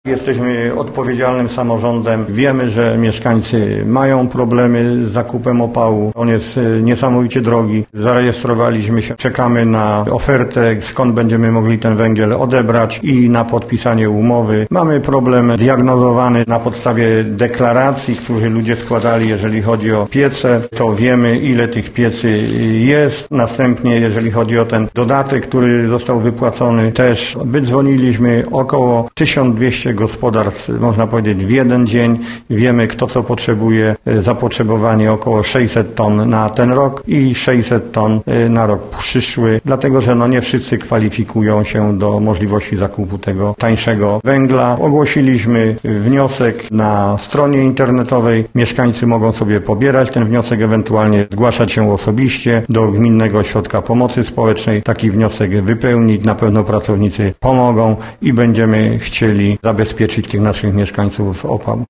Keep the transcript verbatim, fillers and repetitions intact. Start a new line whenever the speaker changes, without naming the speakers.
Jesteśmy odpowiedzialnym samorządem. Wiemy, że mieszkańcy mają problemy z zakupem opału. On jest niesamowicie drogi. Zarejestrowaliśmy się, czekamy na ofertę, skąd będziemy mogli ten węgiel odebrać i na podpisanie umowy. Mamy problem diagnozowany na podstawie deklaracji, które ludzie składali, jeżeli chodzi o piece, to wiemy, ile tych piecy jest. Następnie, jeżeli chodzi o ten dodatek, który został wypłacony, też wydzwoniliśmy około tysiąc dwieście gospodarstw, można powiedzieć, w jeden dzień. Wiemy, kto co potrzebuje. Zapotrzebowanie około sześćset ton na ten rok i sześćset ton na rok przyszły, dlatego że no nie wszyscy kwalifikują się do możliwości zakupu tego tańszego węgla. Ogłosiliśmy wniosek na stronie internetowej. Mieszkańcy mogą sobie pobierać ten wniosek, ewentualnie zgłaszać się osobiście do Gminnego Ośrodka Pomocy Społecznej. Taki wniosek wypełnić. Na pewno pracownicy pomogą i będziemy chcieli zabezpieczyć tych naszych mieszkańców opał.